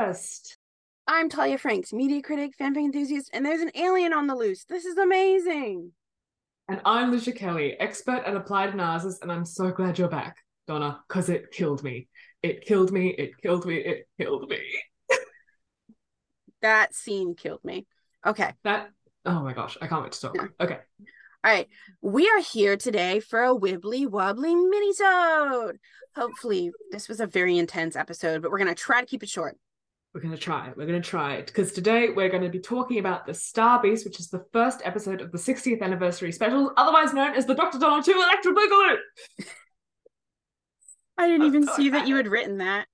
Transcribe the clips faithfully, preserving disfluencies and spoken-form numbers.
Podcast. I'm Talia Franks, media critic, fanfic enthusiast, and there's an alien on the loose. This is amazing. And I'm Lucia Kelly, expert at applied analysis, and I'm so glad you're back, Donna, because it killed me. It killed me, it killed me, it killed me. That scene killed me. Okay. That, oh my gosh, I can't wait to talk. Yeah. Okay. All right. We are here today for a wibbly wobbly mini-sode. Hopefully, this was a very intense episode, but we're going to try to keep it short. We're going to try it. We're going to try it. Because today we're going to be talking about The Star Beast, which is the first episode of the sixtieth anniversary special, otherwise known as the Doctor Donald two Electric Boogaloo. I didn't I'm even so see that excited. you had written that.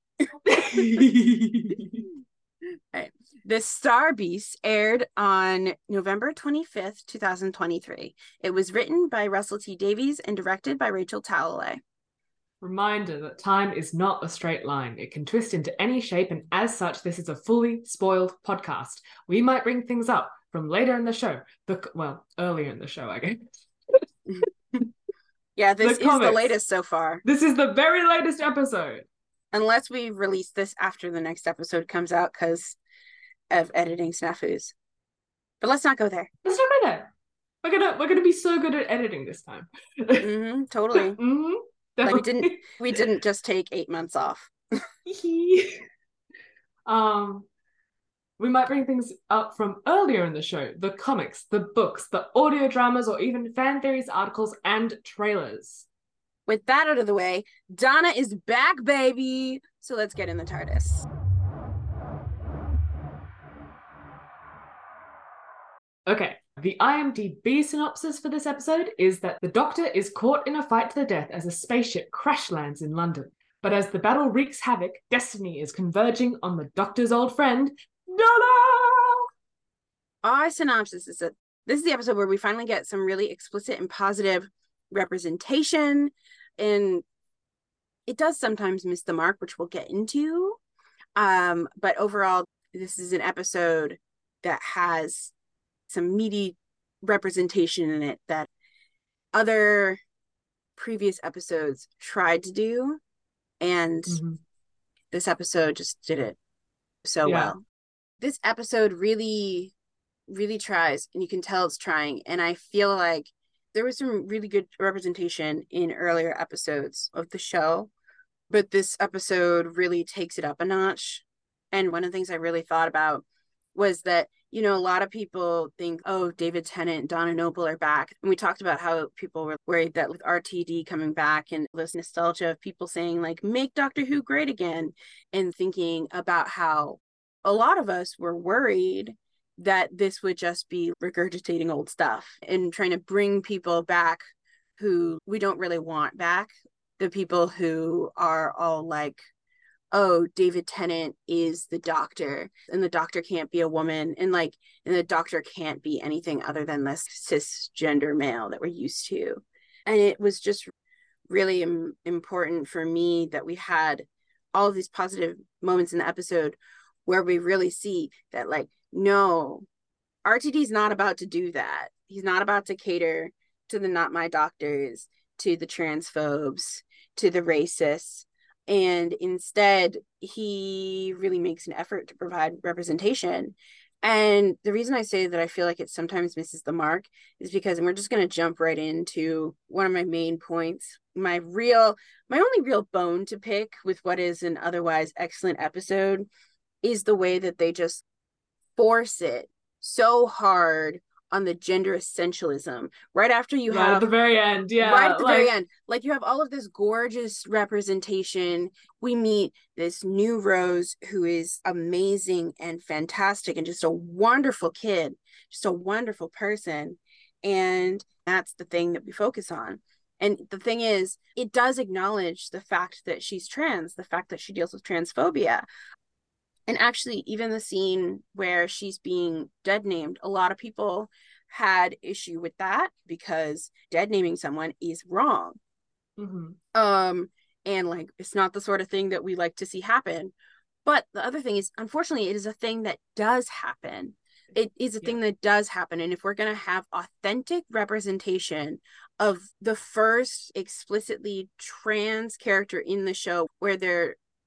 Right. The Star Beast aired on November twenty-fifth, twenty twenty-three. It was written by Russell T Davies and directed by Rachel Talalay. Reminder that time is not a straight line. It can twist into any shape, and as such, this is a fully spoiled podcast. We might bring things up from later in the show. The, well, earlier in the show, I guess. Yeah, this The is comics. the latest so far. This is the very latest episode. Unless we release this after the next episode comes out because of editing snafus. But let's not go there. Let's not go there. We're gonna we're gonna be so good at editing this time. Mm-hmm, totally. mm-hmm, like we didn't we didn't just take eight months off. um we might bring things up from earlier in the show, the comics, the books, the audio dramas, or even fan theories, articles, and trailers. With that out of the way, Donna is back, baby. So let's get in the TARDIS. Okay, the I M D B synopsis for this episode is that the Doctor is caught in a fight to the death as a spaceship crash lands in London. But as the battle wreaks havoc, destiny is converging on the Doctor's old friend, Donna! Our synopsis is that this is the episode where we finally get some really explicit and positive representation. And it does sometimes miss the mark, which we'll get into. Um, but overall, this is an episode that has some meaty representation in it that other previous episodes tried to do, and mm-hmm. this episode just did it so yeah. well. This episode really really tries, and you can tell it's trying, and I feel like there was some really good representation in earlier episodes of the show, but this episode really takes it up a notch. And one of the things I really thought about was that, you know, a lot of people think, oh, David Tennant and Donna Noble are back. And we talked about how people were worried that with R T D coming back and this nostalgia of people saying, like, make Doctor Who great again, and thinking about how a lot of us were worried that this would just be regurgitating old stuff and trying to bring people back who we don't really want back. The people who are all like, oh, David Tennant is the Doctor, and the Doctor can't be a woman, and like, and the Doctor can't be anything other than this cisgender male that we're used to. And it was just really im- important for me that we had all of these positive moments in the episode where we really see that, like, no, R T D's not about to do that. He's not about to cater to the not my doctors, to the transphobes, to the racists. And instead, he really makes an effort to provide representation. And the reason I say that I feel like it sometimes misses the mark is because, and we're just going to jump right into one of my main points, my real, my only real bone to pick with what is an otherwise excellent episode is the way that they just force it so hard on the gender essentialism right after you right have at the very end yeah right at the like... very end, like you have all of this gorgeous representation. We meet this new Rose who is amazing and fantastic and just a wonderful kid, just a wonderful person, and that's the thing that we focus on. And the thing is, it does acknowledge the fact that she's trans, the fact that she deals with transphobia. And actually, even the scene where she's being dead named, a lot of people had issue with that because dead naming someone is wrong. Mm-hmm. Um, and like, it's not the sort of thing that we like to see happen. But the other thing is, unfortunately, it is a thing that does happen. It is a yeah. thing that does happen. And if we're going to have authentic representation of the first explicitly trans character in the show, where they're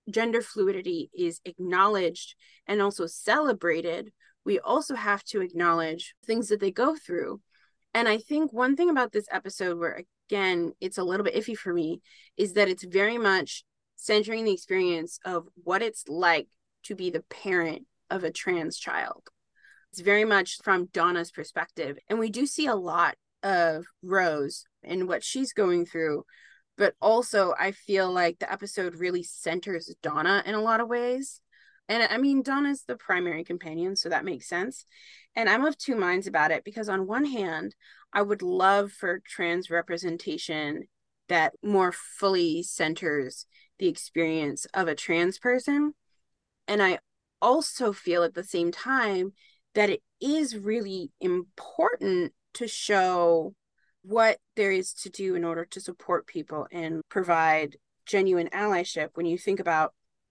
gender fluidity is acknowledged and also celebrated, we also have to acknowledge things that they go through. And I think one thing about this episode where, again, it's a little bit iffy for me, is that it's very much centering the experience of what it's like to be the parent of a trans child. It's very much from Donna's perspective. And we do see a lot of Rose and what she's going through. But also, I feel like the episode really centers Donna in a lot of ways. And I mean, Donna's the primary companion, so that makes sense. And I'm of two minds about it, because on one hand, I would love for trans representation that more fully centers the experience of a trans person. And I also feel at the same time that it is really important to show what there is to do in order to support people and provide genuine allyship. When you think about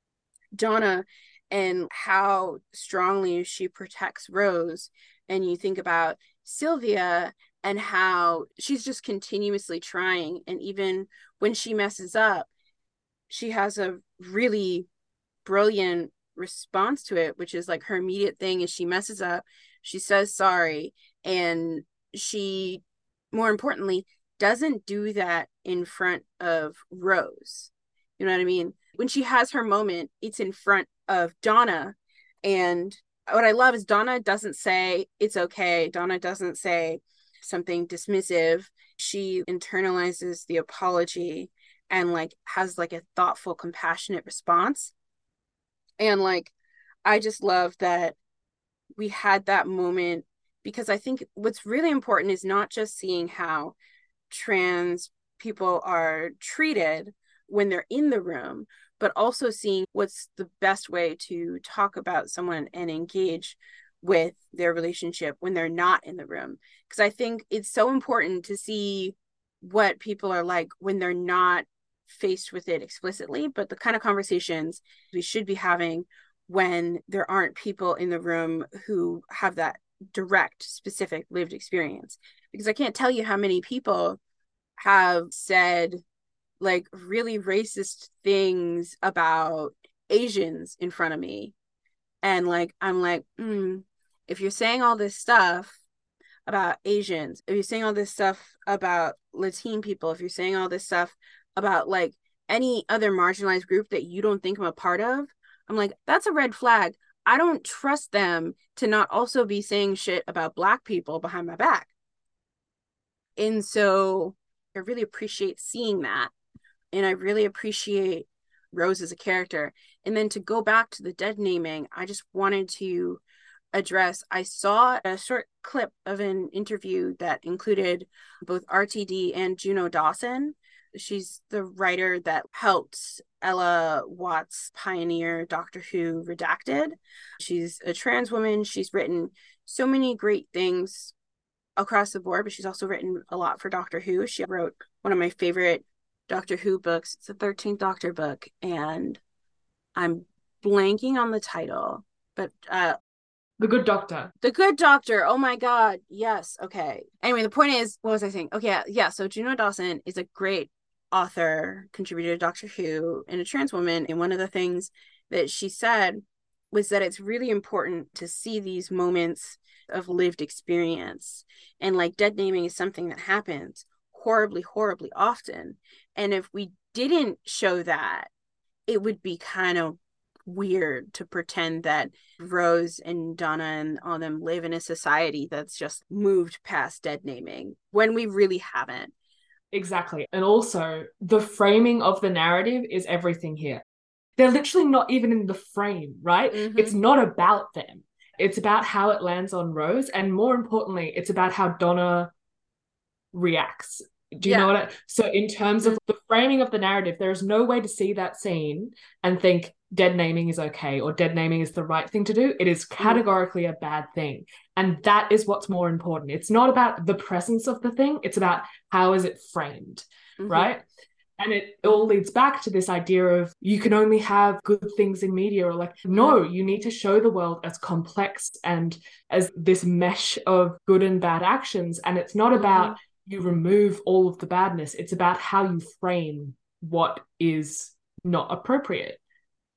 Donna and how strongly she protects Rose, and you think about Sylvia and how she's just continuously trying, and even when she messes up, she has a really brilliant response to it, which is like her immediate thing is she messes up, she says sorry, and she, more importantly, doesn't do that in front of Rose. You know what I mean? When she has her moment, it's in front of Donna. And what I love is Donna doesn't say it's okay. Donna doesn't say something dismissive. She internalizes the apology and like has like a thoughtful, compassionate response. And like, I just love that we had that moment, because I think what's really important is not just seeing how trans people are treated when they're in the room, but also seeing what's the best way to talk about someone and engage with their relationship when they're not in the room. Because I think it's so important to see what people are like when they're not faced with it explicitly, but the kind of conversations we should be having when there aren't people in the room who have that direct, specific lived experience. Because I can't tell you how many people have said like really racist things about Asians in front of me. And like, I'm like, mm, if you're saying all this stuff about Asians, if you're saying all this stuff about Latin people, if you're saying all this stuff about like any other marginalized group that you don't think I'm a part of, I'm like, that's a red flag. I don't trust them to not also be saying shit about Black people behind my back. And so I really appreciate seeing that. And I really appreciate Rose as a character. And then to go back to the dead naming, I just wanted to address, I saw a short clip of an interview that included both R T D and Juno Dawson. She's the writer that helped Ella Watts pioneer Doctor Who Redacted. She's a trans woman. She's written so many great things across the board, but she's also written a lot for Doctor Who. She wrote one of my favorite Doctor Who books. It's the thirteenth Doctor book, and I'm blanking on the title, but uh The Good Doctor. The Good Doctor. Oh my God. Yes. Okay. Anyway, the point is, what was I saying? Okay. Yeah. yeah so Juno Dawson is a great author, contributor to Doctor Who, and a trans woman. And one of the things that she said was that it's really important to see these moments of lived experience. And like dead naming is something that happens horribly, horribly often. And if we didn't show that, it would be kind of weird to pretend that Rose and Donna and all them live in a society that's just moved past dead naming when we really haven't. Exactly. And also the framing of the narrative is everything here. They're literally not even in the frame, right? Mm-hmm. It's not about them. It's about how it lands on Rose. And more importantly, it's about how Donna reacts. Do you yeah. know what I... So in terms of the framing of the narrative, there is no way to see that scene and think dead naming is okay or dead naming is the right thing to do. It is categorically mm. a bad thing. And that is what's more important. It's not about the presence of the thing. It's about how is it framed, mm-hmm. right? And it all leads back to this idea of you can only have good things in media, or like, no, you need to show the world as complex and as this mesh of good and bad actions. And it's not about mm-hmm. you remove all of the badness. It's about how you frame what is not appropriate.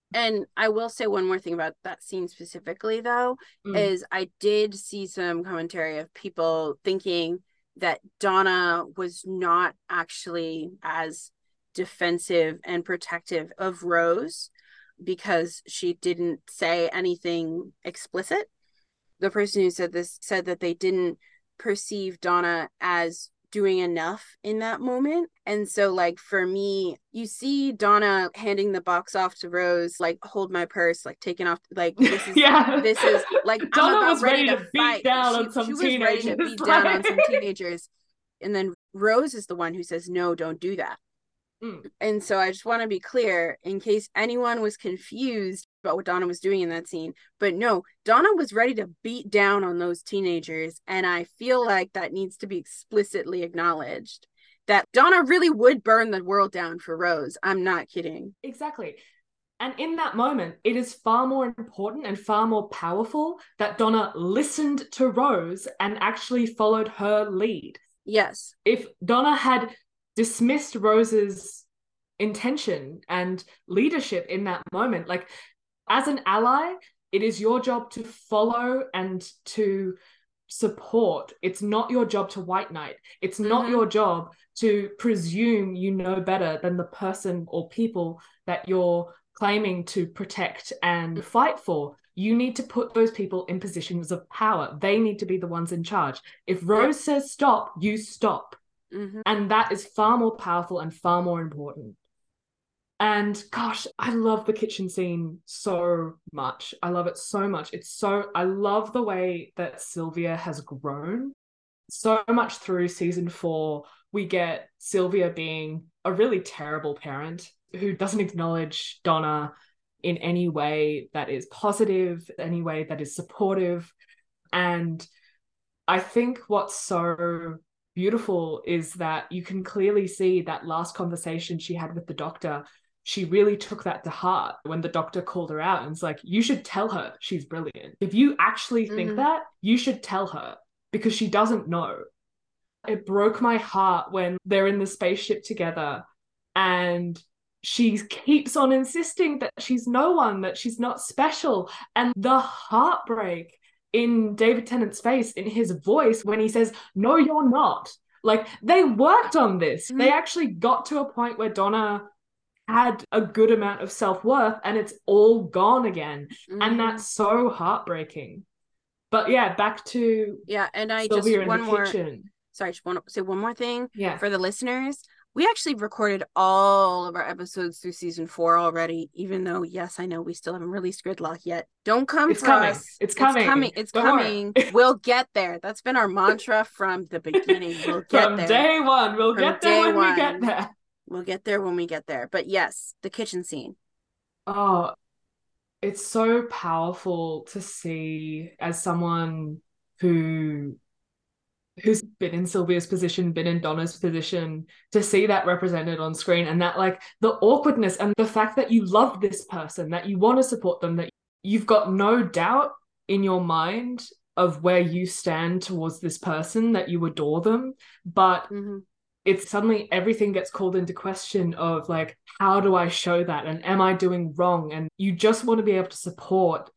And I will say one more thing about that scene specifically, though, Mm. is I did see some commentary of people thinking that Donna was not actually as defensive and protective of Rose because she didn't say anything explicit. The person who said this said that they didn't perceive Donna as doing enough in that moment. And so, like, for me, you see Donna handing the box off to Rose, like, hold my purse, like, taking off, like, this is, yeah. this is, like, Donna I'm about was ready, ready to, to beat fight. down she, on some she was teenagers. ready to beat like... down on some teenagers. And then Rose is the one who says, no, don't do that. Mm. And so I just want to be clear in case anyone was confused about what Donna was doing in that scene. But no, Donna was ready to beat down on those teenagers. And I feel like that needs to be explicitly acknowledged, that Donna really would burn the world down for Rose. I'm not kidding. Exactly. And in that moment, it is far more important and far more powerful that Donna listened to Rose and actually followed her lead. Yes. If Donna had dismissed Rose's intention and leadership in that moment, like, as an ally, it is your job to follow and to support. It's not your job to white knight. It's not Mm-hmm. your job to presume you know better than the person or people that you're claiming to protect and fight for. You need to put those people in positions of power. They need to be the ones in charge. If Rose yep. says stop, you stop. Mm-hmm. And that is far more powerful and far more important. And gosh, I love the kitchen scene so much. I love it so much. It's so, I love the way that Sylvia has grown so much through season four. We get Sylvia being a really terrible parent who doesn't acknowledge Donna in any way that is positive, any way that is supportive. And I think what's so beautiful is that you can clearly see that last conversation she had with the doctor. She really took that to heart when the doctor called her out and was like, you should tell her she's brilliant. If you actually think mm-hmm. that, you should tell her because she doesn't know. It broke my heart when they're in the spaceship together and she keeps on insisting that she's no one, that she's not special. And the heartbreak in David Tennant's face, in his voice, when he says, no, you're not. Like, they worked on this. Mm-hmm. They actually got to a point where Donna had a good amount of self-worth and it's all gone again. Mm-hmm. And that's so heartbreaking. But yeah, back to yeah, and I Sylvia just one in the more kitchen. Sorry, I just want to say one more thing yeah. for the listeners. We actually recorded all of our episodes through season four already, even though, yes, I know we still haven't released Gridlock yet. Don't come it's for coming. us. It's coming. It's coming. It's Don't coming. We'll get there. That's been our mantra from the beginning. We'll get from there. From day one. We'll from get there when one. we get there. We'll get there when we get there. But yes, the kitchen scene. Oh, it's so powerful to see as someone who who's been in Sylvia's position, been in Donna's position, to see that represented on screen and that, like, the awkwardness and the fact that you love this person, that you want to support them, that you've got no doubt in your mind of where you stand towards this person, that you adore them, but mm-hmm. it's suddenly everything gets called into question of, like, how do I show that? And am I doing wrong? And you just want to be able to support.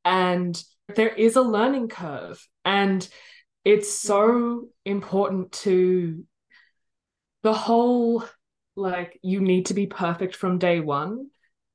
And there is a learning curve. And it's so important to the whole, like, you need to be perfect from day one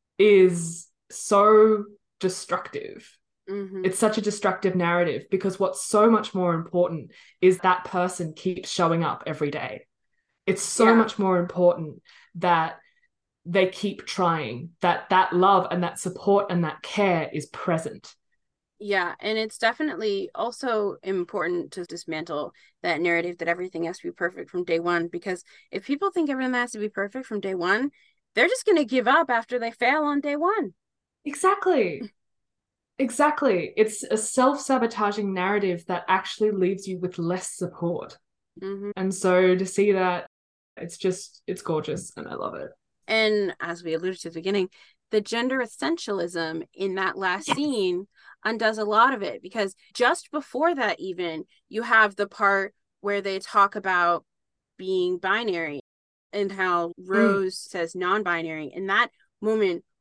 is so destructive. Mm-hmm. It's such a destructive narrative because what's so much more important is that person keeps showing up every day. It's so yeah. much more important that they keep trying, that that love and that support and that care is present. Yeah, and it's definitely also important to dismantle that narrative that everything has to be perfect from day one, because if people think everything has to be perfect from day one, they're just going to give up after they fail on day one. Exactly. Exactly. It's a self-sabotaging narrative that actually leaves you with less support. Mm-hmm. And so to see that, it's just, it's gorgeous and I love it. And as we alluded to at the beginning, the gender essentialism in that last yes. scene undoes a lot of it, because just before that, even, you have the part where they talk about being binary and how Rose mm. says non-binary. And that moment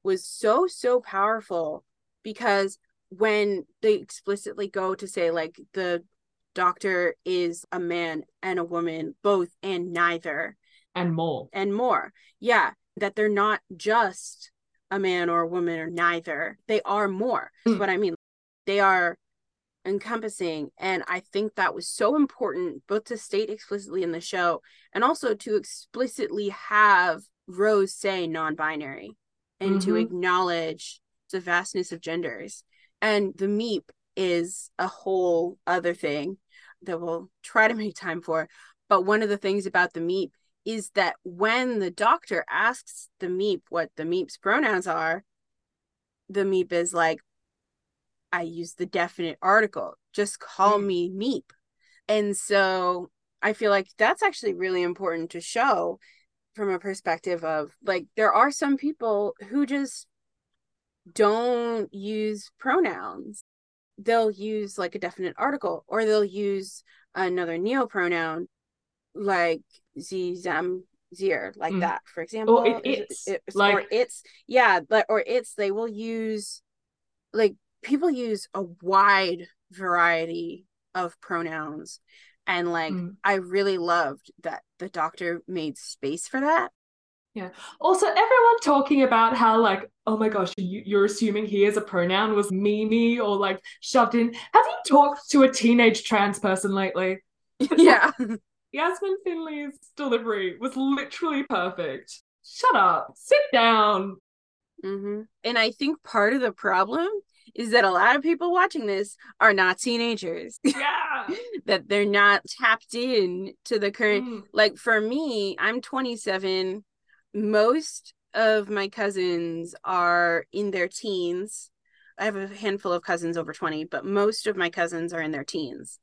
was so, so powerful, because when they explicitly go to say, like, the doctor is a man and a woman, both and neither. And more. And more. Yeah. That they're not just a man or a woman or neither. They are more. That's mm. what I mean. They are encompassing. And I think that was so important, both to state explicitly in the show and also to explicitly have Rose say non-binary and mm-hmm. to acknowledge the vastness of genders. And the Meep is a whole other thing that we'll try to make time for. But one of the things about the Meep is that when the doctor asks the Meep what the Meep's pronouns are, the Meep is like, I use the definite article. Just call mm. me Meep. And so I feel like that's actually really important to show from a perspective of, like, there are some people who just don't use pronouns. They'll use like a definite article, or they'll use another neopronoun like sie, them, zier, like mm. that, for example. Or it, it's. It, it's like... Or it's, yeah, but or it's, they will use, like, people use a wide variety of pronouns. And like, mm. I really loved that the doctor made space for that. Yeah. Also, everyone talking about how, like, oh my gosh, you, you're assuming he as a pronoun was Mimi or like shoved in. Have you talked to a teenage trans person lately? Yeah. Yasmin Finley's delivery was literally perfect. Shut up. Sit down. Mm-hmm. And I think part of the problem is that a lot of people watching this are not teenagers. Yeah. That they're not tapped in to the current. Mm. Like, for me, I'm twenty-seven. Most of my cousins are in their teens. I have a handful of cousins over twenty, but most of my cousins are in their teens.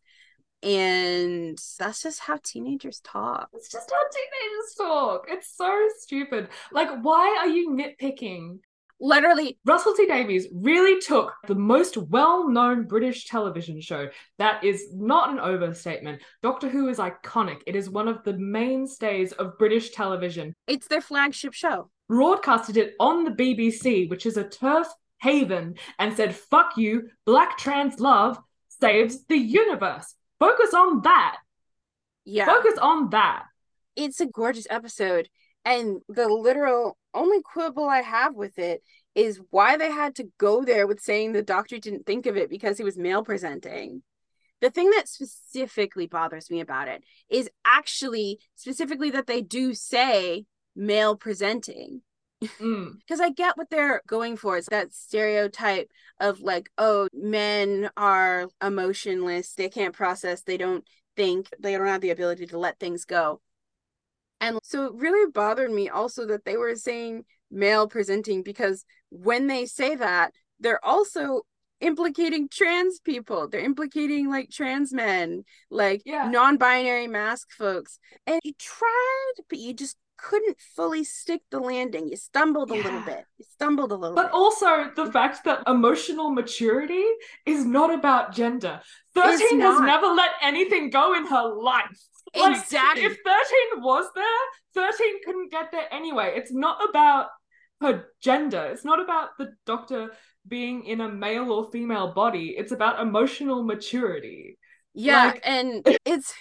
And that's just how teenagers talk. It's just how teenagers talk. It's so stupid. Like, why are you nitpicking? Literally, Russell T Davies really took the most well-known British television show. That is not an overstatement. Doctor Who is iconic. It is one of the mainstays of British television. It's their flagship show. Broadcasted it on the B B C, which is a turf haven, and said, fuck you, black trans love saves the universe. Focus on that. Yeah. Focus on that. It's a gorgeous episode. And the literal only quibble I have with it is why they had to go there with saying the doctor didn't think of it because he was male presenting. The thing that specifically bothers me about it is actually specifically that they do say male presenting. Because mm. I get what they're going for. It's that stereotype of like, oh, men are emotionless. They can't process. They don't think. They don't have the ability to let things go. And so it really bothered me also that they were saying male presenting, because when they say that, they're also implicating trans people. They're implicating like trans men, like yeah. non-binary mask folks. And you tried, but you just couldn't fully stick the landing. You stumbled a yeah. little bit. You stumbled a little but bit. But also the fact that emotional maturity is not about gender. thirteen has never let anything go in her life. Like, exactly. If thirteen was there, thirteen couldn't get there anyway. It's not about her gender. It's not about the doctor being in a male or female body. It's about emotional maturity. Yeah, like... and it's...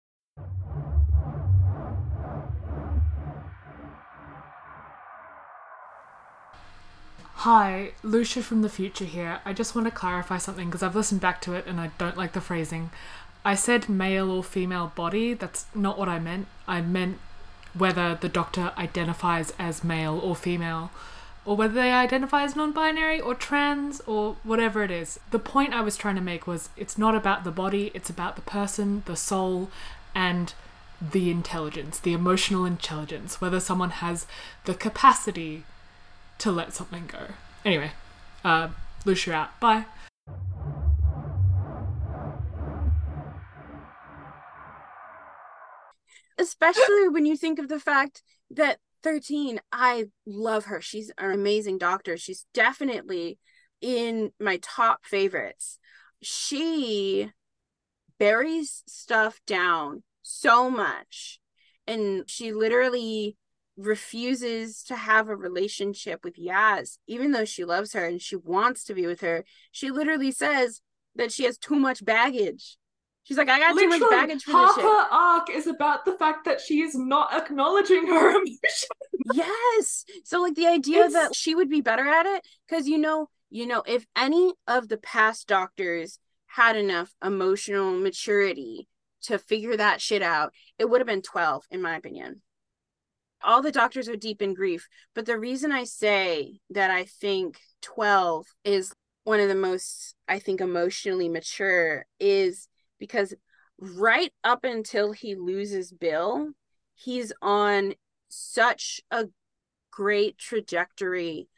Hi, Lucia from the future here. I just want to clarify something because I've listened back to it and I don't like the phrasing. I said male or female body. That's not what I meant. I meant whether the doctor identifies as male or female, or whether they identify as non-binary or trans or whatever it is. The point I was trying to make was it's not about the body, it's about the person, the soul, and the intelligence, the emotional intelligence, whether someone has the capacity to let something go. Anyway, uh, Lucia out. Bye. Especially when you think of the fact that thirteen, I love her. She's an amazing doctor. She's definitely in my top favorites. She buries stuff down so much. And she literally refuses to have a relationship with Yaz, even though she loves her and she wants to be with her. She literally says that she has too much baggage. She's like, I got Literally, too much baggage for half this shit. her arc is about the fact that she is not acknowledging her emotions. Yes. So like the idea It's... that she would be better at it, because you know, you know, if any of the past doctors had enough emotional maturity to figure that shit out, it would have been twelve, in my opinion. All the doctors are deep in grief, but the reason I say that I think twelve is one of the most, I think, emotionally mature is because right up until he loses Bill, he's on such a great trajectory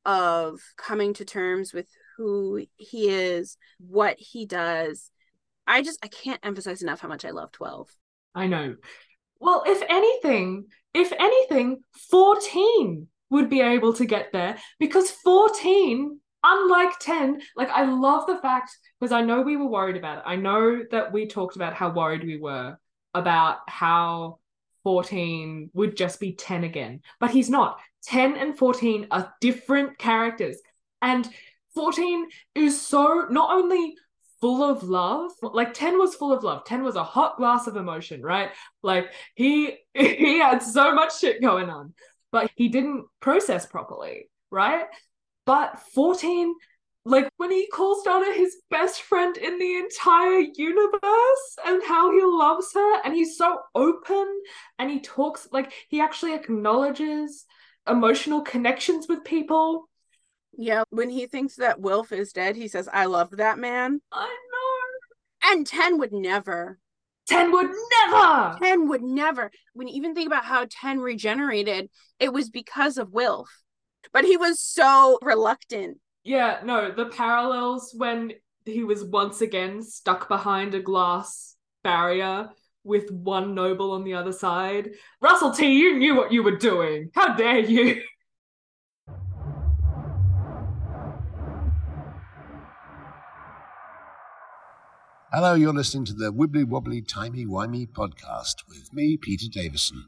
of coming to terms with who he is, what he does. I just, I can't emphasize enough how much I love twelve. I know. Well, if anything, if anything, fourteen would be able to get there, because fourteen, unlike ten, like, I love the fact, because I know we were worried about it. I know that we talked about how worried we were about how fourteen would just be ten again, but he's not. ten and fourteen are different characters, and fourteen is so not only full of love, like ten was full of love. ten was a hot glass of emotion, right? Like he he had so much shit going on, but he didn't process properly, right? But fourteen, like when he calls Donna his best friend in the entire universe and how he loves her, and he's so open and he talks, like he actually acknowledges emotional connections with people. Yeah, when he thinks that Wilf is dead, he says, I loved that man. I know. And ten would never. ten would never. ten would never. When you even think about how ten regenerated, it was because of Wilf. But he was so reluctant. Yeah, no, the parallels when he was once again stuck behind a glass barrier with one noble on the other side. Russell T, you knew what you were doing. How dare you? Hello, you're listening to the Wibbly Wobbly Timey Wimey podcast with me, Peter Davison.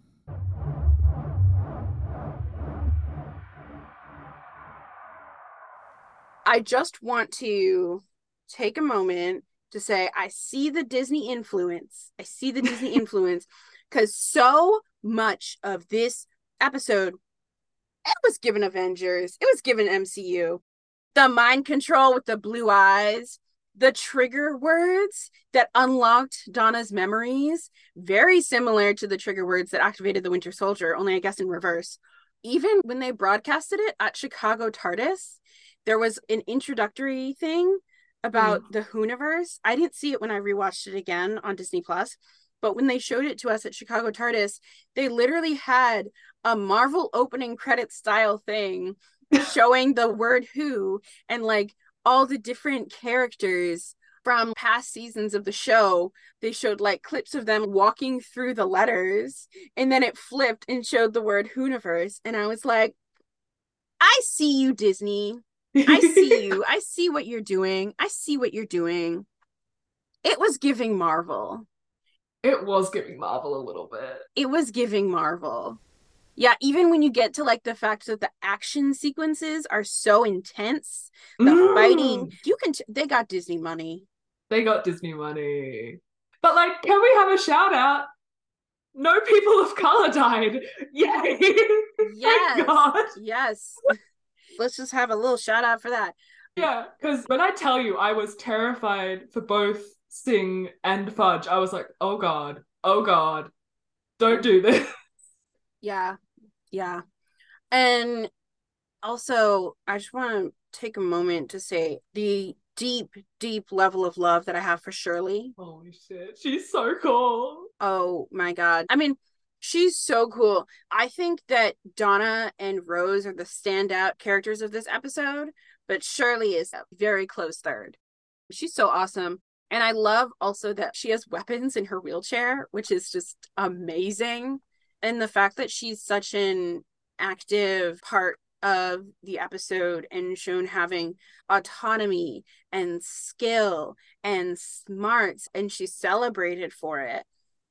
I just want to take a moment to say I see the Disney influence. I see the Disney influence because so much of this episode, it was given Avengers. It was given M C U. The mind control with the blue eyes, the trigger words that unlocked Donna's memories, very similar to the trigger words that activated the Winter Soldier, only I guess in reverse. Even when they broadcasted it at Chicago TARDIS, there was an introductory thing about mm. the Whoniverse. I didn't see it when I rewatched it again on Disney Plus, but when they showed it to us at Chicago TARDIS, they literally had a Marvel opening credit style thing showing the word who and like all the different characters from past seasons of the show. They showed like clips of them walking through the letters, and then it flipped and showed the word Whoniverse. And I was like, I see you, Disney. I see you. I see what you're doing. I see what you're doing. It was giving Marvel. It was giving Marvel a little bit. It was giving Marvel. Yeah, even when you get to like the fact that the action sequences are so intense, the mm. fighting, you can, t- they got Disney money. They got Disney money. But like, can we have a shout out? No people of color died. Yay. Yes. Thank God. Yes. Let's just have a little shout out for that. Yeah, because when I tell you I was terrified for both Sing and Fudge, I was like, oh God, oh God, don't do this. Yeah. Yeah. And also, I just want to take a moment to say the deep, deep level of love that I have for Shirley. Holy shit. She's so cool. Oh my God. I mean, she's so cool. I think that Donna and Rose are the standout characters of this episode, but Shirley is a very close third. She's so awesome. And I love also that she has weapons in her wheelchair, which is just amazing. And the fact that she's such an active part of the episode and shown having autonomy and skill and smarts, and she's celebrated for it.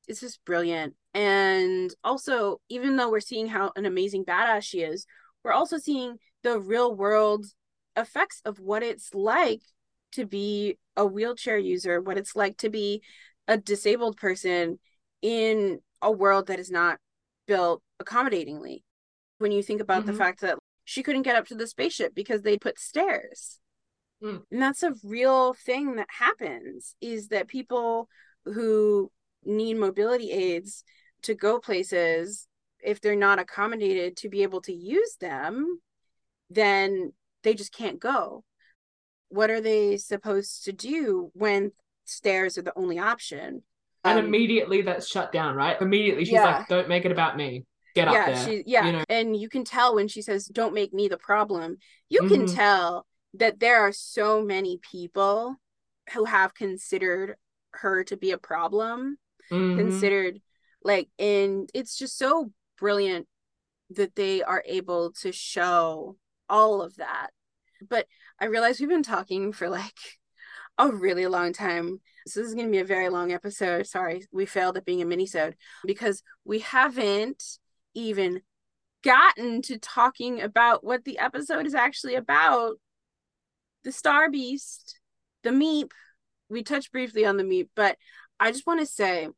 it's just brilliant. And also, even though we're seeing how an amazing badass she is, we're also seeing the real world effects of what it's like to be a wheelchair user, what it's like to be a disabled person in a world that is not built accommodatingly. When you think about mm-hmm. the fact that she couldn't get up to the spaceship because they put stairs. Mm. And that's a real thing that happens, is that people who need mobility aids to go places, if they're not accommodated to be able to use them, then they just can't go. What are they supposed to do when stairs are the only option? And um, immediately that's shut down, right? Immediately she's yeah. like, don't make it about me. Get yeah, up there. She, yeah, you know? And you can tell when she says, don't make me the problem. You mm-hmm. can tell that there are so many people who have considered her to be a problem. Mm-hmm. Considered, like, and it's just so brilliant that they are able to show all of that. But I realize we've been talking for like a really long time. So this is going to be a very long episode. Sorry, we failed at being a mini-sode because we haven't even gotten to talking about what the episode is actually about. The Star Beast, the Meep. We touched briefly on the Meep, but I just want to say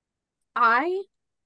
I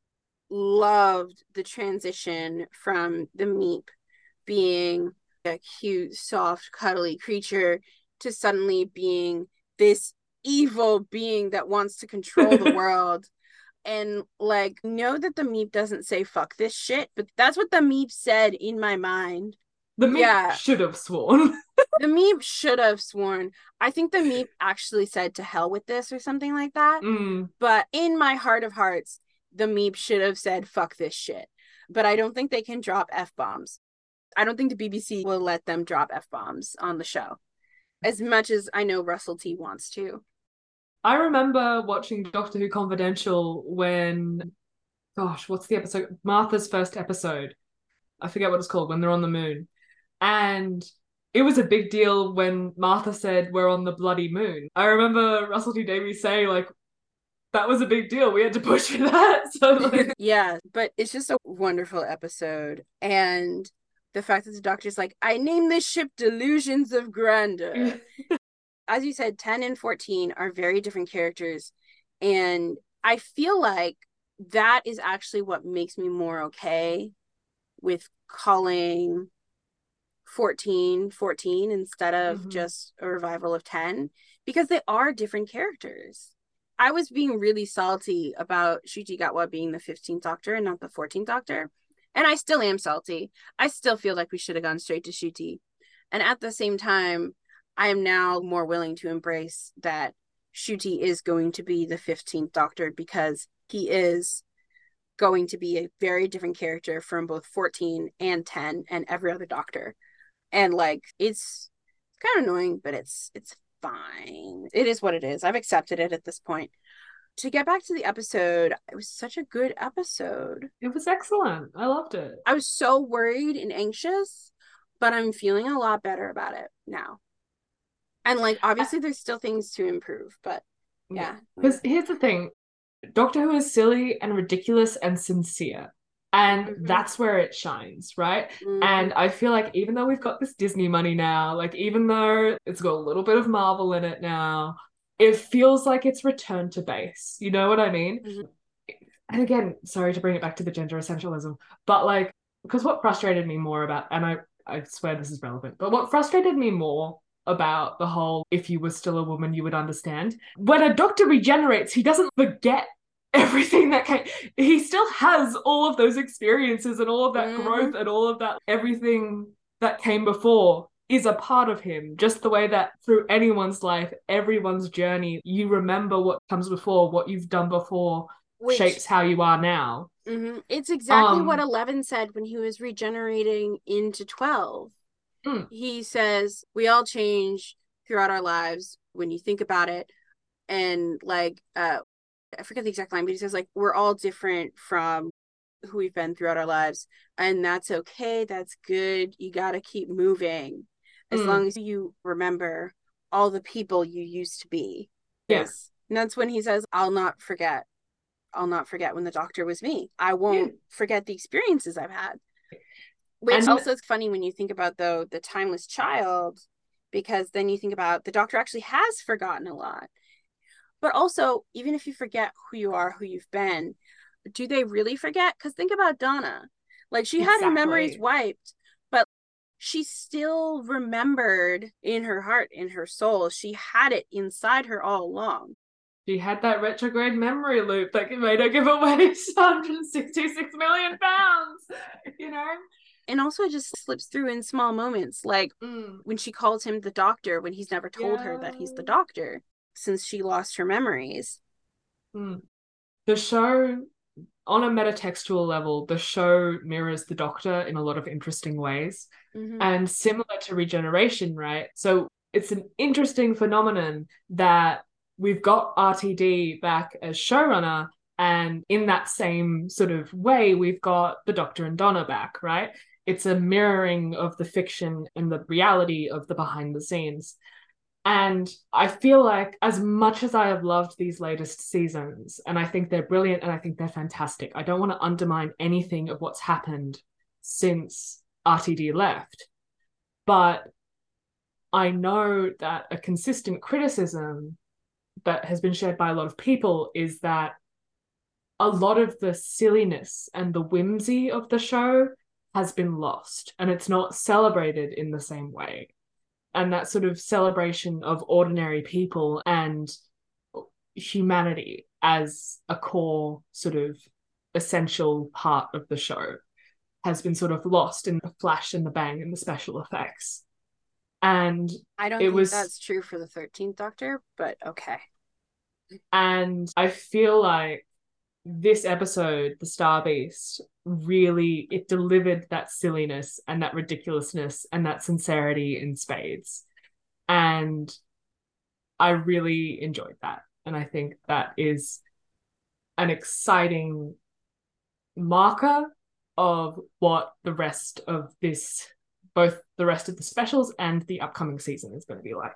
loved the transition from the Meep being a cute, soft, cuddly creature to suddenly being this evil being that wants to control the world. And like, know that the Meep doesn't say fuck this shit, but that's what the Meep said in my mind. The Meep yeah. should have sworn. The Meep should have sworn. I think the Meep actually said to hell with this or something like that. Mm. But in my heart of hearts, the Meep should have said fuck this shit. But I don't think they can drop F-bombs. I don't think the B B C will let them drop F-bombs on the show, as much as I know Russell T wants to. I remember watching Doctor Who Confidential when, gosh, what's the episode? Martha's first episode. I forget what it's called, when they're on the moon. And it was a big deal when Martha said, we're on the bloody moon. I remember Russell T Davies saying, like, that was a big deal. We had to push for that. So, like... yeah, but it's just a wonderful episode. And the fact that the Doctor's like, I named this ship Delusions of Grandeur. As you said, ten and fourteen are very different characters. And I feel like that is actually what makes me more okay with calling fourteen fourteen instead of mm-hmm. just a revival of ten, because they are different characters. I was being really salty about Ncuti Gatwa being the fifteenth Doctor and not the fourteenth Doctor. And I still am salty. I still feel like we should have gone straight to Ncuti. And at the same time, I am now more willing to embrace that Ncuti is going to be the fifteenth Doctor, because he is going to be a very different character from both fourteen and ten and every other Doctor. And like, it's kind of annoying, but it's it's fine. It is what it is. I've accepted it at this point. To get back to the episode, it was such a good episode. It was excellent. I loved it. I was so worried and anxious, but I'm feeling a lot better about it now. And like, obviously there's still things to improve, but yeah. Because here's the thing. Doctor Who is silly and ridiculous and sincere. And mm-hmm. that's where it shines, right? Mm-hmm. And I feel like even though we've got this Disney money now, like even though it's got a little bit of Marvel in it now, it feels like it's returned to base. You know what I mean? Mm-hmm. And again, sorry to bring it back to the gender essentialism, but like, because what frustrated me more about, and I, I swear this is relevant, but what frustrated me more about the whole, if you were still a woman, you would understand. When a Doctor regenerates, he doesn't forget everything that came. He still has all of those experiences and all of that mm-hmm. growth and all of that, everything that came before is a part of him, just the way that through anyone's life, everyone's journey, you remember what comes before, what you've done before. Which, shapes how you are now. Mm-hmm. It's exactly um, what Eleven said when he was regenerating into twelve. Mm. He says, we all change throughout our lives when you think about it. And like, uh, I forget the exact line, but he says, like, we're all different from who we've been throughout our lives. And that's okay. That's good. You got to keep moving. As mm. long as you remember all the people you used to be. Yes. And that's when he says, I'll not forget I'll not forget when the doctor was me. I won't yeah. forget the experiences I've had. Which and also is funny when you think about, though, the timeless child, because then you think about the doctor actually has forgotten a lot. But also, even if you forget who you are, who you've been, do they really forget? Because think about Donna. Like, she exactly. had her memories wiped, but she still remembered in her heart, in her soul. She had it inside her all along. She had that retrograde memory loop that made her give away one hundred sixty-six million pounds, you know? And also it just slips through in small moments, like mm. when she calls him the doctor, when he's never told yeah. her that he's the doctor, since she lost her memories. Mm. The show, on a metatextual level, the show mirrors the Doctor in a lot of interesting ways. Mm-hmm. And similar to Regeneration, right? So it's an interesting phenomenon that we've got R T D back as showrunner, and in that same sort of way, we've got the Doctor and Donna back, right? It's a mirroring of the fiction and the reality of the behind the scenes. And I feel like, as much as I have loved these latest seasons, and I think they're brilliant and I think they're fantastic, I don't want to undermine anything of what's happened since R T D left. But I know that a consistent criticism that has been shared by a lot of people is that a lot of the silliness and the whimsy of the show has been lost, and it's not celebrated in the same way. And that sort of celebration of ordinary people and humanity as a core sort of essential part of the show has been sort of lost in the flash and the bang and the special effects. And I don't it think was... that's true for the thirteenth Doctor, but okay. And I feel like this episode, The Star Beast, really, it delivered that silliness and that ridiculousness and that sincerity in spades. And I really enjoyed that. And I think that is an exciting marker of what the rest of this, both the rest of the specials and the upcoming season, is going to be like.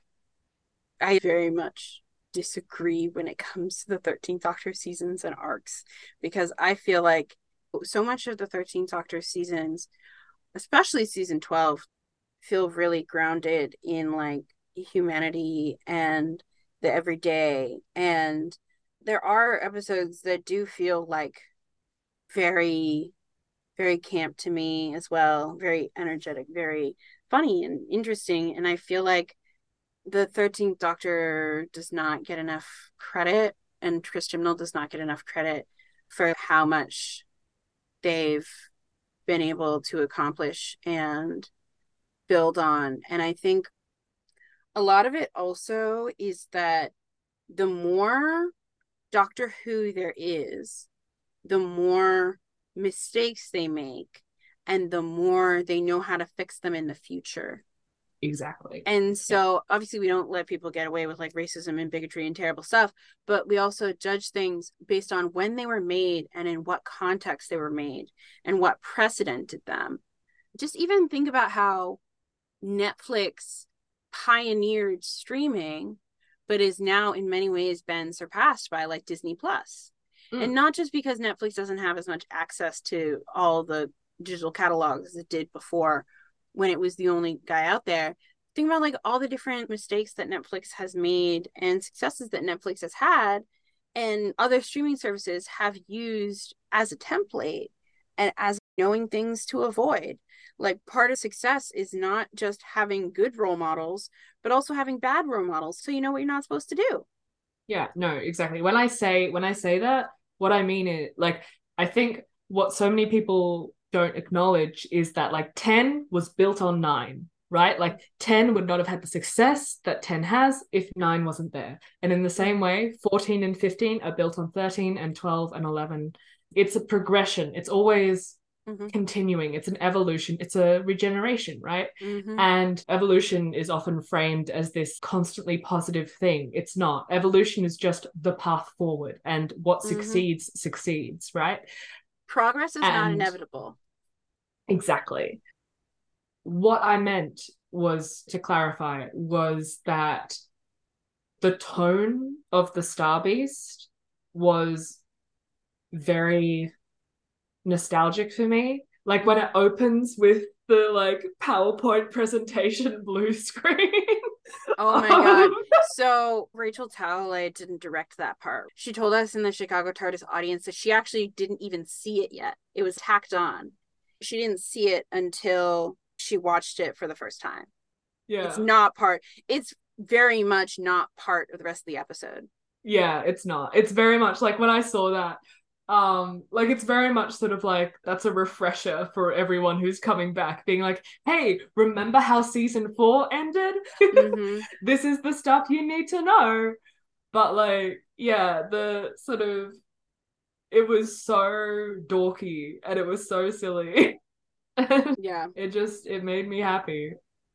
I very much disagree when it comes to the thirteenth Doctor seasons and arcs, because I feel like so much of the thirteenth Doctor seasons, especially season twelve, feel really grounded in like humanity and the everyday. And there are episodes that do feel like very, very camp to me as well, very energetic, very funny and interesting. And I feel like the thirteenth Doctor does not get enough credit, and Chris Chibnall does not get enough credit for how much they've been able to accomplish and build on. And I think a lot of it also is that the more Doctor Who there is, the more mistakes they make, and the more they know how to fix them in the future. Exactly. And so yeah. obviously we don't let people get away with like racism and bigotry and terrible stuff, but we also judge things based on when they were made and in what context they were made and what precedented them. Just even think about how Netflix pioneered streaming, but is now in many ways been surpassed by like Disney Plus. Mm. And not just because Netflix doesn't have as much access to all the digital catalogs as it did before, when it was the only guy out there. Think about like all the different mistakes that Netflix has made and successes that Netflix has had and other streaming services have used as a template and as knowing things to avoid. Like, part of success is not just having good role models, but also having bad role models, so you know what you're not supposed to do. Yeah, no, exactly. When I say when I say that, what I mean is, like, I think what so many people don't acknowledge is that like ten was built on nine, right? Like ten would not have had the success that ten has if nine wasn't there. And in the same way, fourteen and fifteen are built on thirteen and twelve and eleven. It's a progression. It's always mm-hmm. continuing. It's an evolution. It's a regeneration, right? Mm-hmm. And evolution is often framed as this constantly positive thing. It's not. Evolution is just the path forward, and what mm-hmm. succeeds, succeeds, right? Progress is and not inevitable. Exactly. What I meant was, to clarify, was that the tone of the Star Beast was very nostalgic for me. Like when it opens with the like PowerPoint presentation blue screen. Oh my god. So Rachel Talalay didn't direct that part. She told us in the Chicago TARDIS audience that she actually didn't even see it yet. It was tacked on. She didn't see it until she watched it for the first time. Yeah. It's not part. It's very much not part of the rest of the episode. Yeah, it's not. It's very much like when I saw that, um, like it's very much sort of like that's a refresher for everyone who's coming back, being like, hey, remember how season four ended? Mm-hmm. This is the stuff you need to know. But like, yeah, the sort of it was so dorky and it was so silly. Yeah. It just it made me happy.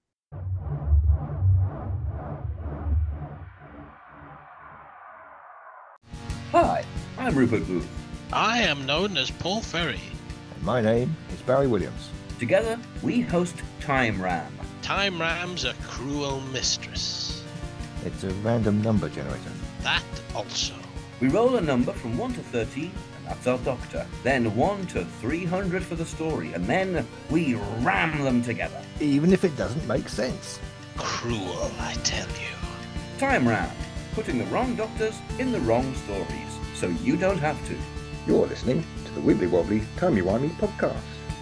Hi, I'm Rupert Booth. I am known as Paul Ferry. And my name is Barry Williams. Together, we host Time Ram. Time Ram's a cruel mistress. It's a random number generator. That also. We roll a number from one to thirteen, and that's our doctor. Then one to three hundred for the story, and then we ram them together. Even if it doesn't make sense. Cruel, I tell you. Time Ram, putting the wrong doctors in the wrong stories, so you don't have to. You're listening to the Wibbly Wobbly Timey Wimey podcast.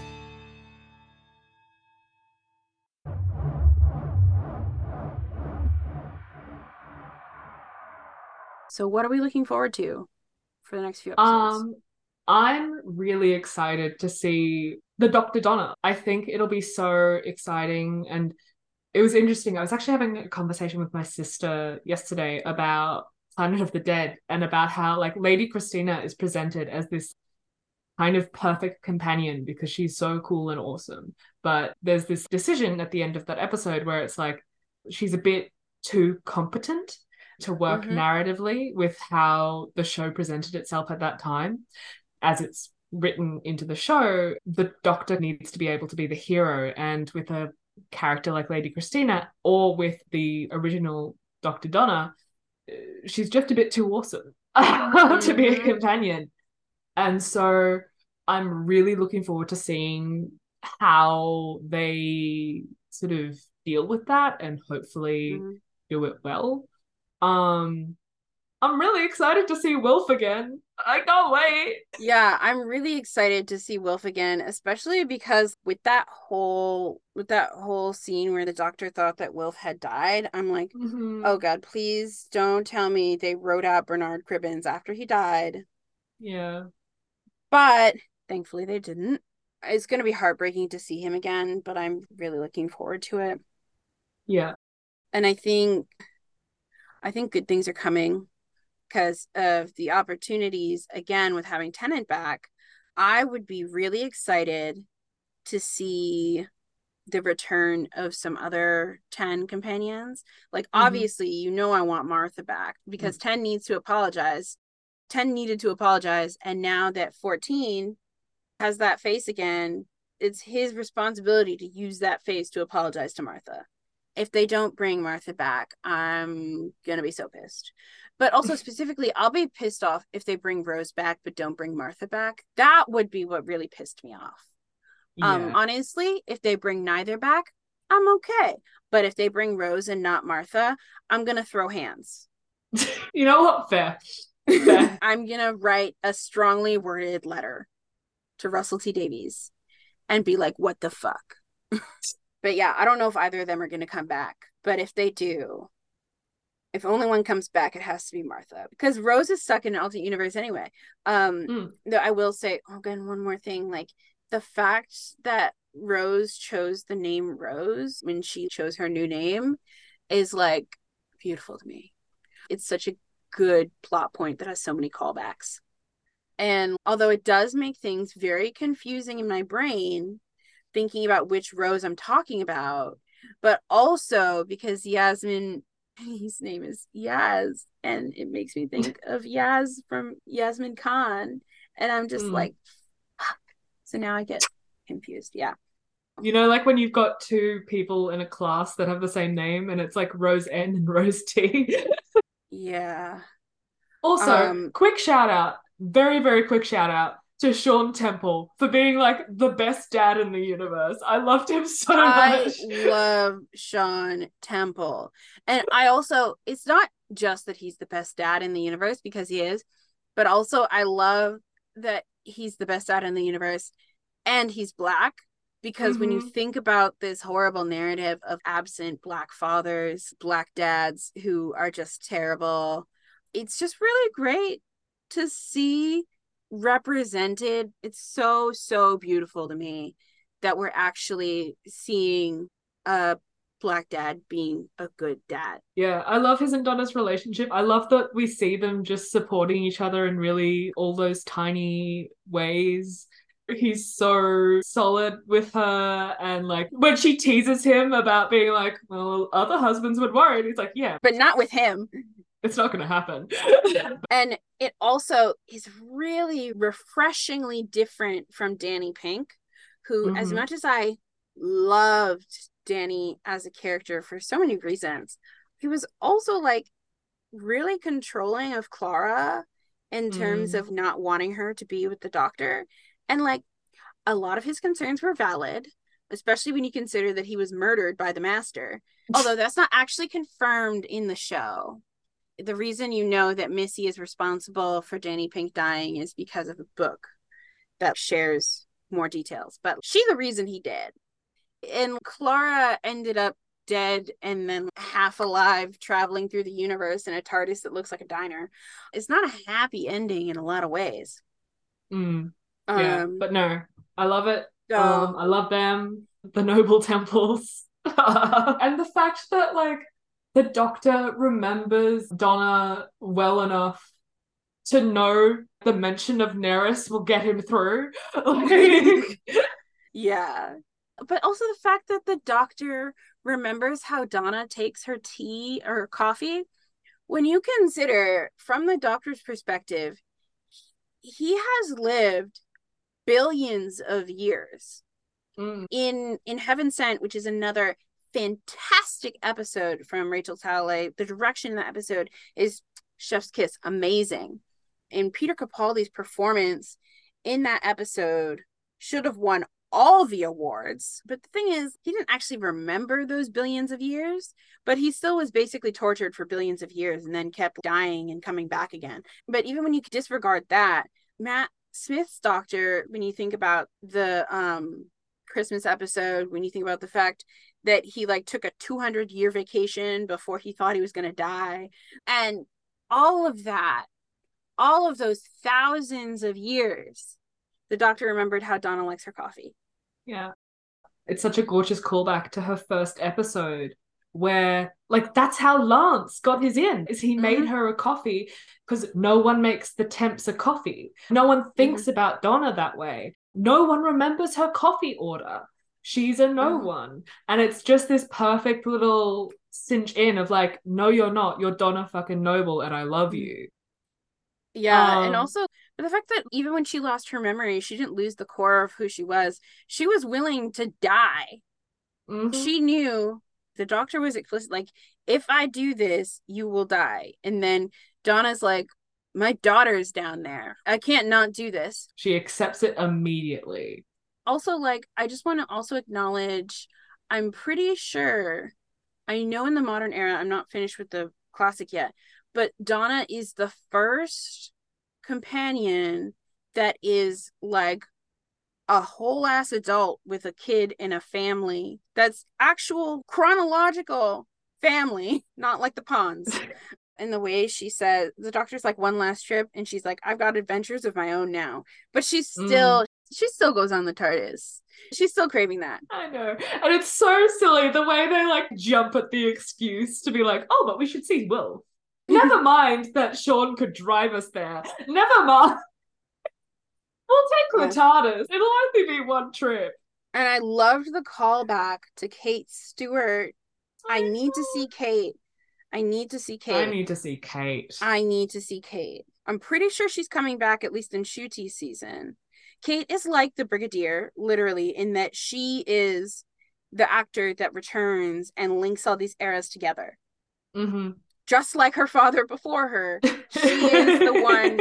So what are we looking forward to for the next few episodes? Um, I'm really excited to see the Doctor Donna. I think it'll be so exciting. And it was interesting. I was actually having a conversation with my sister yesterday about Planet of the Dead and about how like Lady Christina is presented as this kind of perfect companion because she's so cool and awesome. But there's this decision at the end of that episode where it's like she's a bit too competent to work Mm-hmm. narratively with how the show presented itself at that time. As it's written into the show, the Doctor needs to be able to be the hero, and with a character like Lady Christina or with the original Doctor Donna, she's just a bit too awesome to be a Mhm. companion. And so I'm really looking forward to seeing how they sort of deal with that and hopefully Mhm. do it well. Um, I'm really excited to see Wilf again. I can't wait. Yeah, I'm really excited to see Wilf again, especially because with that whole with that whole scene where the doctor thought that Wilf had died, I'm like, Mhm. oh god, please don't tell me they wrote out Bernard Cribbins after he died. Yeah. But thankfully they didn't. It's going to be heartbreaking to see him again, but I'm really looking forward to it. Yeah. And I think I think good things are coming because of the opportunities again with having Tennant back. I would be really excited to see the return of some other ten companions. Like, Mhm. obviously, you know, I want Martha back because ten needs to apologize. ten needed to apologize. And now that fourteen has that face again, it's his responsibility to use that face to apologize to Martha. If they don't bring Martha back, I'm going to be so pissed. But also specifically, I'll be pissed off if they bring Rose back but don't bring Martha back. That would be what really pissed me off. Um, Yeah. honestly, if they bring neither back, I'm okay. But if they bring Rose and not Martha, I'm going to throw hands. You know what? Fair. Fair. I'm going to write a strongly worded letter to Russell T Davies and be like, what the fuck? But yeah, I don't know if either of them are going to come back. But if they do, if only one comes back, it has to be Martha. Because Rose is stuck in an alternate universe anyway. Um, Mm. Though I will say, oh, again, one more thing. Like, the fact that Rose chose the name Rose when she chose her new name is, like, beautiful to me. It's such a good plot point that has so many callbacks. And although it does make things very confusing in my brain, thinking about which Rose I'm talking about, but also because Yasmin, his name is Yaz, and it makes me think of Yaz from Yasmin Khan, and I'm just Mm. like, fuck. So now I get confused. Yeah. You know, like when you've got two people in a class that have the same name and it's like Rose N and Rose T. Yeah. Also, Um, quick shout out. very, very quick shout out to Sean Temple for being like the best dad in the universe. I loved him so I much. love Sean Temple. And I also, it's not just that he's the best dad in the universe, because he is, but also I love that he's the best dad in the universe and he's Black. Because mm-hmm. when you think about this horrible narrative of absent Black fathers, Black dads who are just terrible, it's just really great to see represented. It's so, so beautiful to me that we're actually seeing a Black dad being a good dad. Yeah, I love his and Donna's relationship. I love that we see them just supporting each other in really all those tiny ways. He's so solid with her, and like when she teases him about being like, well, other husbands would worry, and he's like, yeah, but not with him. It's not gonna happen. And it also is really refreshingly different from Danny Pink, who mm-hmm. as much as I loved Danny as a character for so many reasons, he was also like really controlling of Clara in terms mm. of not wanting her to be with the doctor. And like a lot of his concerns were valid, especially when you consider that he was murdered by the master. Although that's not actually confirmed in the show. The reason you know that Missy is responsible for Danny Pink dying is because of a book that shares more details. But she's the reason he did. And Clara ended up dead and then half alive traveling through the universe in a TARDIS that looks like a diner. It's not a happy ending in a lot of ways. Mm. Yeah, um, but no, I love it. So, um, I love them, the noble Temples. And the fact that, like, the doctor remembers Donna well enough to know the mention of Neris will get him through. Like... yeah. But also the fact that the doctor remembers how Donna takes her tea or coffee. When you consider, from the doctor's perspective, he has lived billions of years. Mm. In in Heaven Sent, which is another fantastic episode from Rachel Talalay. The direction in that episode is chef's kiss, amazing. And Peter Capaldi's performance in that episode should have won all the awards. But the thing is, he didn't actually remember those billions of years, but he still was basically tortured for billions of years and then kept dying and coming back again. But even when you disregard that, Matt Smith's doctor, when you think about the um Christmas episode, when you think about the fact that he like took a two hundred year vacation before he thought he was going to die, and all of that, all of those thousands of years, the doctor remembered how Donna likes her coffee. Yeah. It's such a gorgeous callback to her first episode, where like that's how Lance got his in, is he mm-hmm. made her a coffee, because no one makes the Temps a coffee. No one thinks mm-hmm. about Donna that way. No one remembers her coffee order. She's a no mm-hmm. one. And it's just this perfect little cinch in of like, no, you're not. You're Donna fucking Noble and I love you. Yeah, um, and also the fact that even when she lost her memory, she didn't lose the core of who she was. She was willing to die. Mm-hmm. She knew, the doctor was explicit, like, if I do this, you will die. And then Donna's like, my daughter's down there. I can't not do this. She accepts it immediately. Also, like, I just want to also acknowledge, I'm pretty sure, I know in the modern era, I'm not finished with the classic yet, but Donna is the first companion that is like a whole ass adult with a kid and a family that's actual chronological family, not like the Pawns. And the way she said, the doctor's like, one last trip, and she's like, I've got adventures of my own now. But she's still, mm. she still goes on the TARDIS. She's still craving that. I know. And it's so silly the way they like jump at the excuse to be like, oh, but we should see Will. Never mind that Sean could drive us there. Never mind. We'll take the yeah. TARDIS. It'll only be one trip. And I loved the callback to Kate Stewart. I, I need to see Kate. I need to see Kate. I need to see Kate. I need to see Kate. I'm pretty sure she's coming back, at least in Shooty's season. Kate is like the Brigadier, literally, in that she is the actor that returns and links all these eras together. Mm-hmm. Just like her father before her, she is the one who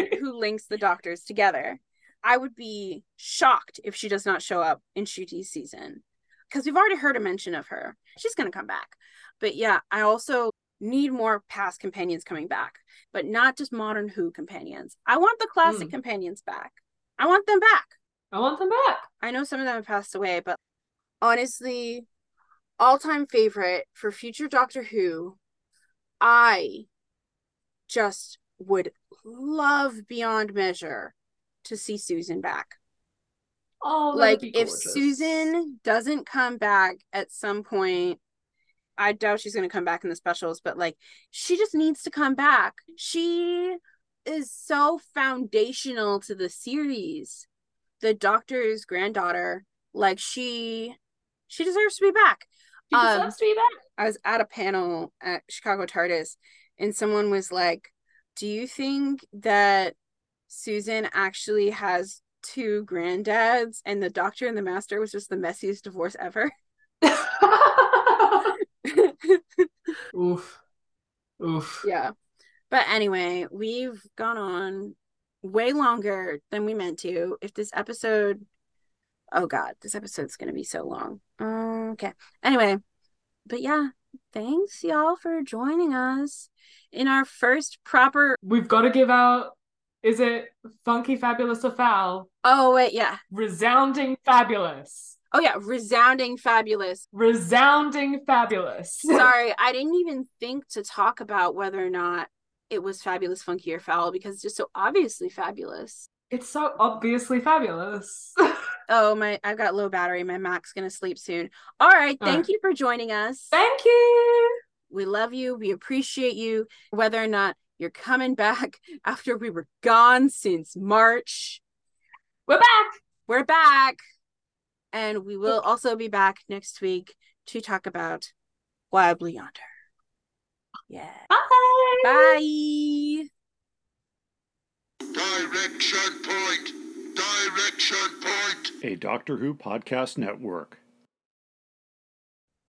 links the Doctors together. I would be shocked if she does not show up in Ncuti's season, because we've already heard a mention of her. She's going to come back. But yeah, I also need more past companions coming back, but not just modern Who companions. I want the classic mm. companions back. I want them back. I want them back. I know some of them have passed away, but honestly, all-time favorite for future Doctor Who, I just would love beyond measure to see Susan back. Oh, like be if gorgeous. Susan doesn't come back at some point, I doubt she's going to come back in the specials, but like she just needs to come back. She is so foundational to the series. The Doctor's granddaughter, like she she deserves to be back. She deserves um, to be back. I was at a panel at Chicago TARDIS and someone was like, do you think that Susan actually has two granddads and the Doctor and the Master was just the messiest divorce ever? Oof. Oof. Yeah. But anyway, we've gone on way longer than we meant to. If this episode, oh God, this episode's going to be so long. Okay. Anyway, but yeah, thanks y'all for joining us in our first proper. We've got to give out, is it funky, fabulous, or foul? Oh, wait, yeah. Resounding fabulous. Oh, yeah, resounding fabulous. Resounding fabulous. Sorry, I didn't even think to talk about whether or not it was fabulous, funky, or foul because it's just so obviously fabulous. It's so obviously fabulous. Oh, my, I've got low battery. My Mac's going to sleep soon. All right, thank All right. you for joining us. Thank you. We love you. We appreciate you. Whether or not you're coming back after we were gone since March. We're back. We're back. And we will also be back next week to talk about Wildly Yonder. Yeah. Bye. Bye. Direction point. Direction point. A Doctor Who podcast network.